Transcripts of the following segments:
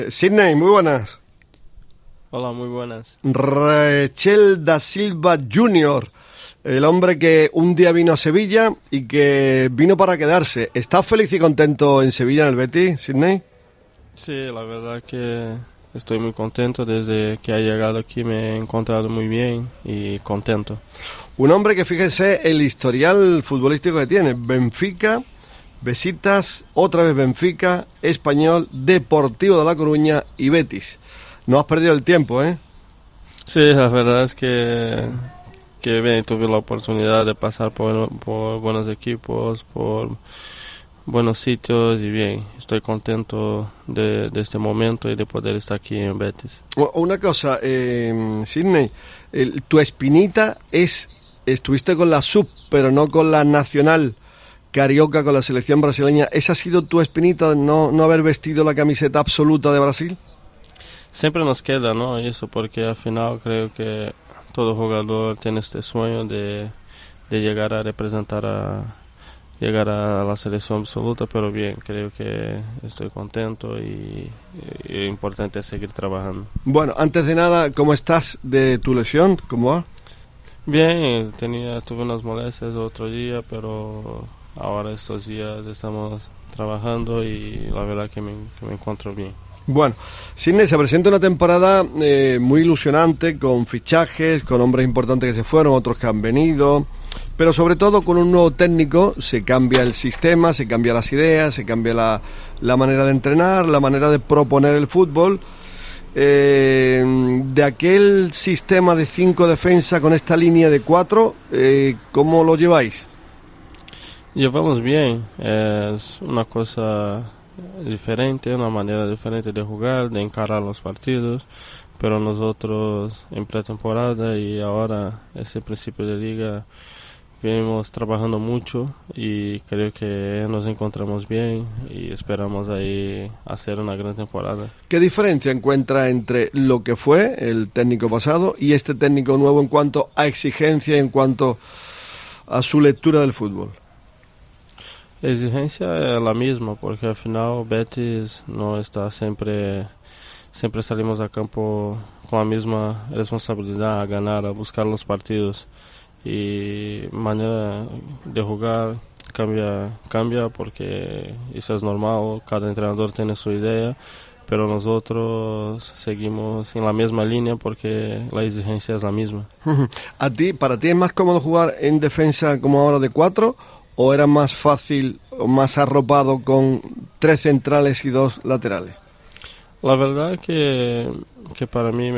Sidney, muy buenas. Hola, muy buenas. Rachel da Silva Jr., el hombre que un día vino a Sevilla y que vino para quedarse. ¿Estás feliz y contento en Sevilla, en el Betis, Sidney? Sí, la verdad que estoy muy contento. Desde que ha llegado aquí me he encontrado muy bien y contento. Un hombre que, fíjese, el historial futbolístico que tiene. Benfica, Besiktas, otra vez Benfica, Español, Deportivo de La Coruña y Betis. No has perdido el tiempo, ¿eh? Sí, la verdad es que bien, tuve la oportunidad de pasar por buenos equipos, por buenos sitios y bien, estoy contento de este momento y de poder estar aquí en Betis. Una cosa, Sidney, tu espinita estuviste con la sub, pero no con la nacional carioca, con la selección brasileña. ¿Esa ha sido tu espinita de no haber vestido la camiseta absoluta de Brasil? Siempre nos queda, ¿no? Eso, porque al final creo que todo jugador tiene este sueño de llegar a representar llegar a la selección absoluta, pero bien, creo que estoy contento y importante es seguir trabajando. Bueno, antes de nada, ¿cómo estás de tu lesión? ¿Cómo va? Bien, tuve unas molestias otro día, pero ahora estos días estamos trabajando y la verdad que me encuentro bien. Bueno, Sidney, se presenta una temporada muy ilusionante, con fichajes, con hombres importantes que se fueron, otros que han venido, pero sobre todo con un nuevo técnico. Se cambia el sistema, se cambian las ideas, se cambia la manera de entrenar, la manera de proponer el fútbol. De aquel sistema de 5 defensa con esta línea de 4, ¿cómo lo lleváis? Llevamos bien, es una cosa diferente, una manera diferente de jugar, de encarar los partidos, pero nosotros en pretemporada y ahora ese principio de liga venimos trabajando mucho y creo que nos encontramos bien y esperamos ahí hacer una gran temporada. ¿Qué diferencia encuentra entre lo que fue el técnico pasado y este técnico nuevo en cuanto a exigencia y en cuanto a su lectura del fútbol? La exigencia es la misma, porque al final Betis no está siempre salimos a campo con la misma responsabilidad, a ganar, a buscar los partidos, y manera de jugar cambia porque eso es normal, cada entrenador tiene su idea, pero nosotros seguimos en la misma línea porque la exigencia es la misma. ¿Para ti es más cómodo jugar en defensa como ahora de 4? ¿O era más fácil o más arropado con 3 centrales y 2 laterales? La verdad que para mí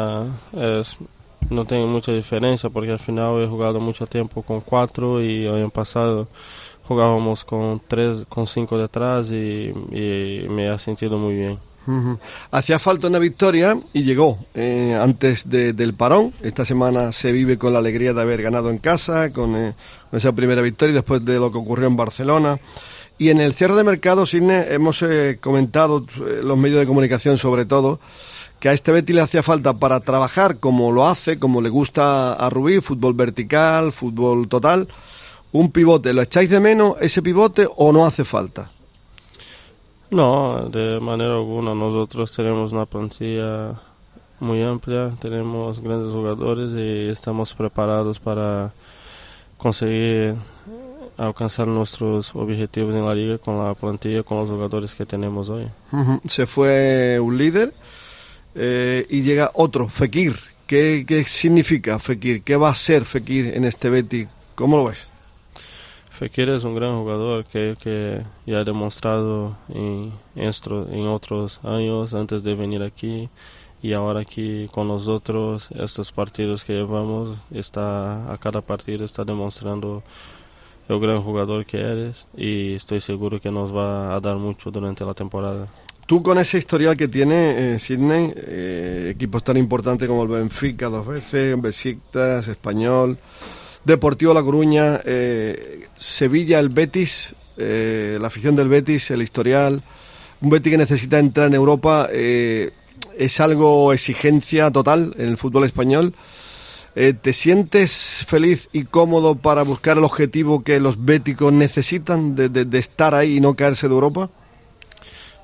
no tengo mucha diferencia, porque al final he jugado mucho tiempo con 4 y el año pasado jugábamos con 5 detrás y me ha sentido muy bien. Hacía falta una victoria y llegó antes del parón. Esta semana se vive con la alegría de haber ganado en casa, con esa primera victoria después de lo que ocurrió en Barcelona. Y en el cierre de mercado, Sidney, hemos comentado, los medios de comunicación sobre todo, que a este Betis le hacía falta para trabajar como lo hace, como le gusta a Rubí, fútbol vertical, fútbol total, un pivote. ¿Lo echáis de menos ese pivote o no hace falta? No, de manera alguna. Nosotros tenemos una plantilla muy amplia, tenemos grandes jugadores y estamos preparados para conseguir alcanzar nuestros objetivos en la liga con la plantilla, con los jugadores que tenemos hoy. Se fue un líder y llega otro, Fekir. ¿Qué significa Fekir? ¿Qué va a ser Fekir en este Betis? ¿Cómo lo ves? Fekir es un gran jugador que ya ha demostrado en otros años antes de venir aquí, y ahora aquí con nosotros, estos partidos que llevamos, a cada partido está demostrando el gran jugador que eres, y estoy seguro que nos va a dar mucho durante la temporada. Tú, con ese historial que tiene Sidney, equipos tan importantes como el Benfica 2 veces, Besiktas, Español, Deportivo La Coruña, Sevilla, el Betis, la afición del Betis, el historial, un Betis que necesita entrar en Europa, es algo exigencia total en el fútbol español. ¿Te sientes feliz y cómodo para buscar el objetivo que los béticos necesitan de estar ahí y no caerse de Europa?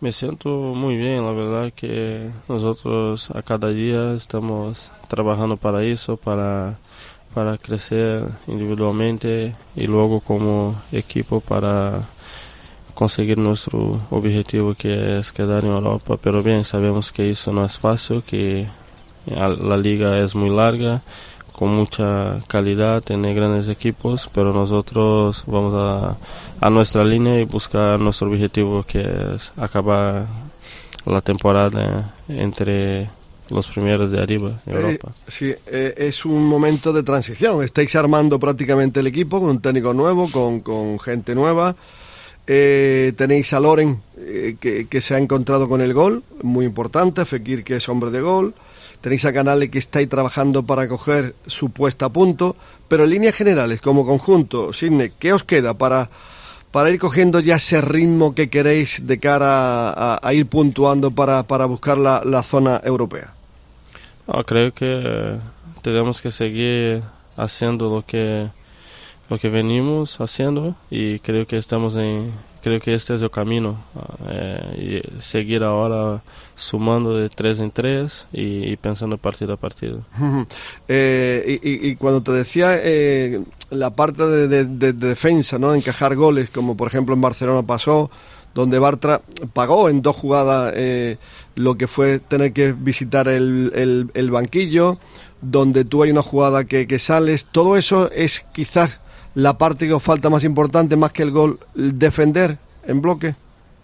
Me siento muy bien, la verdad que nosotros a cada día estamos trabajando para eso, para crecer individualmente y luego como equipo para conseguir nuestro objetivo, que es quedar en Europa. Pero bien, sabemos que eso no es fácil, que la liga es muy larga, con mucha calidad, tiene grandes equipos, pero nosotros vamos a nuestra línea y buscar nuestro objetivo, que es acabar la temporada entre los primeros de arriba en Europa. Sí, es un momento de transición. Estáis armando prácticamente el equipo con un técnico nuevo, con gente nueva. Tenéis a Loren, que se ha encontrado con el gol, muy importante. Fekir, que es hombre de gol. Tenéis a Canale, que estáis trabajando para coger su puesta a punto. Pero en líneas generales, como conjunto, Sidney, ¿qué os queda para ir cogiendo ya ese ritmo que queréis de cara a ir puntuando para buscar la zona europea? No, creo que tenemos que seguir haciendo lo que venimos haciendo, y creo que creo que este es el camino, y seguir ahora sumando de 3 en 3 y pensando partido a partido. Y cuando te decía la parte de defensa, ¿no? Encajar goles, como por ejemplo en Barcelona pasó, donde Bartra pagó en 2 jugadas lo que fue tener que visitar el banquillo, donde tú hay una jugada que sales. Todo eso es quizás la parte que os falta más importante, más que el gol, defender en bloque.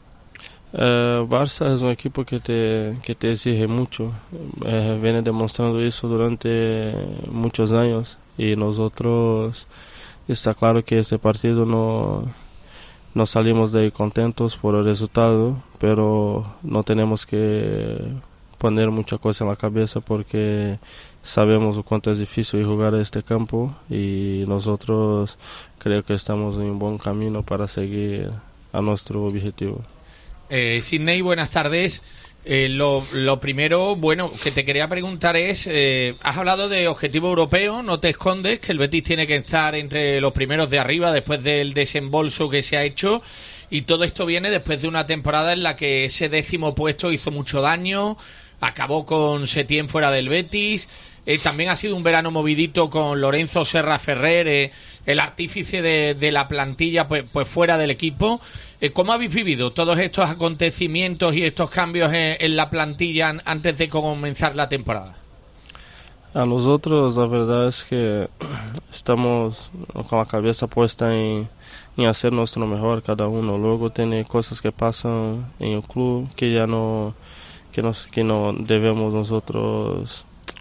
Barça es un equipo que te exige mucho, viene demostrando eso durante muchos años, y nosotros está claro que este partido no salimos de ahí contentos por el resultado, pero no tenemos que poner mucha cosa en la cabeza, porque sabemos cuánto es difícil jugar a este campo, y nosotros creo que estamos en un buen camino para seguir a nuestro objetivo. Sidney, buenas tardes. Lo primero, bueno, que te quería preguntar es, has hablado de objetivo europeo, no te escondes que el Betis tiene que estar entre los primeros de arriba después del desembolso que se ha hecho, y todo esto viene después de una temporada en la que ese 10º puesto hizo mucho daño, acabó con Setién fuera del Betis. También ha sido un verano movidito con Lorenzo Serra Ferrer, el artífice de la plantilla, pues fuera del equipo. ¿Cómo habéis vivido todos estos acontecimientos y estos cambios en la plantilla antes de comenzar la temporada? A nosotros la verdad es que estamos con la cabeza puesta en hacer nuestro mejor cada uno. Luego tiene cosas que pasan en el club que ya no debemos nosotros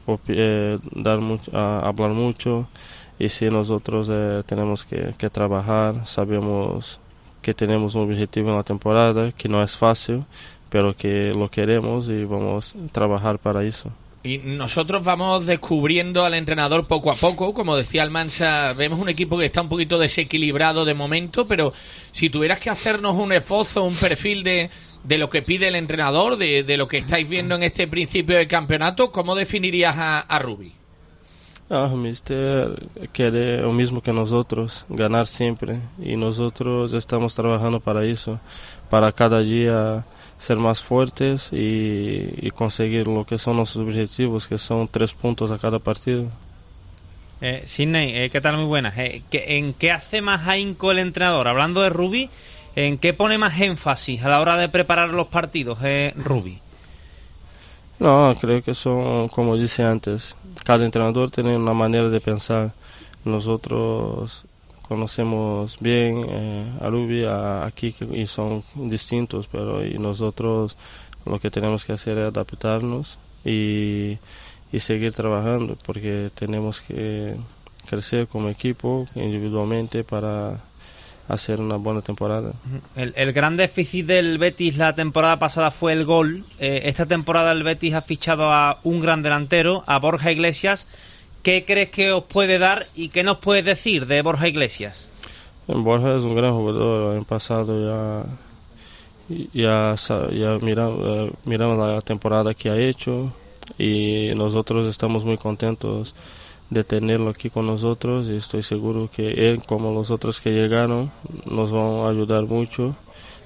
hablar mucho, y si nosotros tenemos que trabajar, sabemos que tenemos un objetivo en la temporada, que no es fácil, pero que lo queremos y vamos a trabajar para eso. Y nosotros vamos descubriendo al entrenador poco a poco. Como decía Almansa, vemos un equipo que está un poquito desequilibrado de momento, pero si tuvieras que hacernos un esbozo, un perfil de lo que pide el entrenador, de lo que estáis viendo en este principio de campeonato, ¿cómo definirías a Rubi? Mister quiere lo mismo que nosotros, ganar siempre, y nosotros estamos trabajando para eso, para cada día ser más fuertes y conseguir lo que son nuestros objetivos, que son 3 puntos a cada partido. Sidney, ¿qué tal? Muy buenas. ¿En qué hace más ahínco el entrenador? Hablando de Rubi, ¿en qué pone más énfasis a la hora de preparar los partidos, Rubi? No, creo que son, como dije antes, cada entrenador tiene una manera de pensar. Nosotros conocemos bien a Rubi, a Kike, y son distintos, pero y nosotros lo que tenemos que hacer es adaptarnos y seguir trabajando, porque tenemos que crecer como equipo, individualmente, para hacer una buena temporada. El gran déficit del Betis la temporada pasada fue el gol. Esta temporada el Betis ha fichado a un gran delantero, a Borja Iglesias. ¿Qué crees que os puede dar y qué nos puedes decir de Borja Iglesias? Borja es un gran jugador. En pasado ya miramos la temporada que ha hecho, y nosotros estamos muy contentos de tenerlo aquí con nosotros, y estoy seguro que él, como los otros que llegaron, nos van a ayudar mucho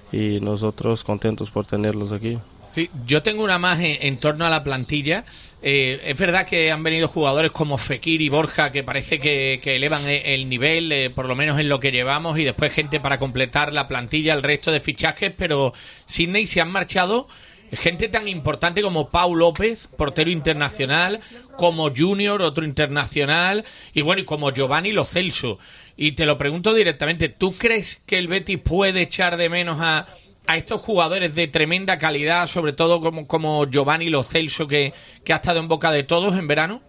y nosotros contentos por tenerlos aquí. Sí, yo tengo una más en torno a la plantilla. Es verdad que han venido jugadores como Fekir y Borja que parece que elevan el nivel, por lo menos en lo que llevamos, y después gente para completar la plantilla, el resto de fichajes, pero Sydney se han marchado gente tan importante como Pau López, portero internacional, como Junior, otro internacional, y bueno, y como Giovanni Lo Celso. Y te lo pregunto directamente, ¿tú crees que el Betis puede echar de menos a estos jugadores de tremenda calidad, sobre todo como Giovanni Lo Celso, que ha estado en boca de todos en verano?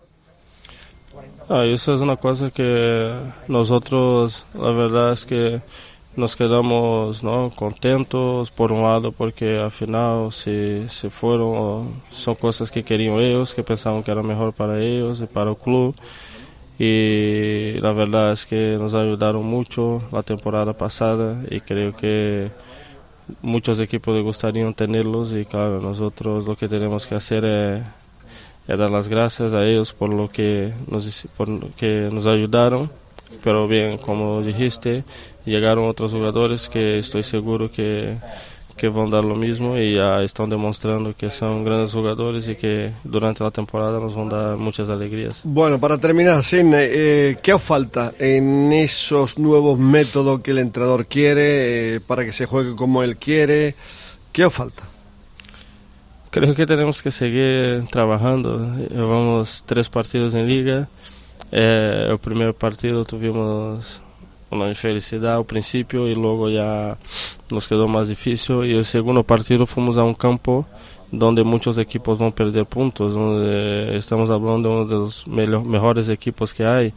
Eso es una cosa que nosotros, la verdad es que nos quedamos, ¿no?, contentos por un lado, porque al final se fueron, son cosas que querían ellos, que pensaban que era mejor para ellos y para el club, y la verdad es que nos ayudaron mucho la temporada pasada, y creo que muchos equipos les gustaría tenerlos, y claro, nosotros lo que tenemos que hacer es dar las gracias a ellos por lo que nos ayudaron, pero bien, como dijiste, llegaron otros jugadores que estoy seguro que van a dar lo mismo, y ya están demostrando que son grandes jugadores y que durante la temporada nos van a dar muchas alegrías. Bueno, para terminar, Sidney, ¿qué os falta en esos nuevos métodos que el entrenador quiere para que se juegue como él quiere? ¿Qué os falta? Creo que tenemos que seguir trabajando. Llevamos 3 partidos en liga. El primer partido tuvimos una infelicidad al principio y luego ya nos quedó más difícil, y el segundo partido fuimos a un campo donde muchos equipos van a perder puntos, donde estamos hablando de uno de los mejores equipos que hay,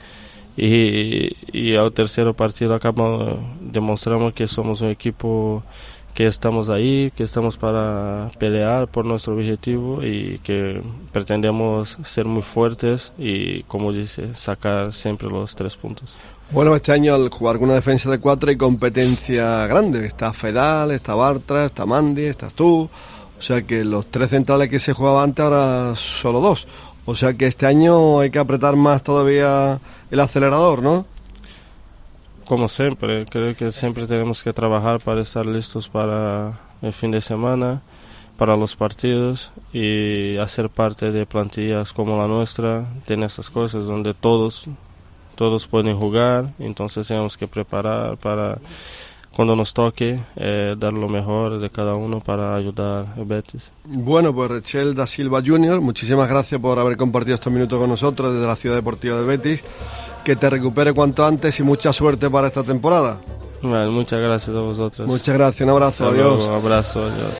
y al tercer partido demostramos que somos un equipo que estamos ahí, que estamos para pelear por nuestro objetivo y que pretendemos ser muy fuertes y, como dice, sacar siempre los 3 puntos. Bueno, este año al jugar con una defensa de 4 hay competencia grande. Está Fedal, está Bartra, está Mandi, estás tú. O sea que los 3 centrales que se jugaban antes ahora solo 2. O sea que este año hay que apretar más todavía el acelerador, ¿no? Como siempre, creo que siempre tenemos que trabajar para estar listos para el fin de semana, para los partidos, y hacer parte de plantillas como la nuestra, tiene esas cosas donde todos pueden jugar, entonces tenemos que preparar para cuando nos toque dar lo mejor de cada uno para ayudar a Betis. Bueno, pues Rachel da Silva Jr., muchísimas gracias por haber compartido estos minutos con nosotros desde la Ciudad Deportiva del Betis. Que te recupere cuanto antes y mucha suerte para esta temporada. Vale, muchas gracias a vosotros. Muchas gracias, un abrazo, Hasta adiós. Luego, un abrazo, adiós.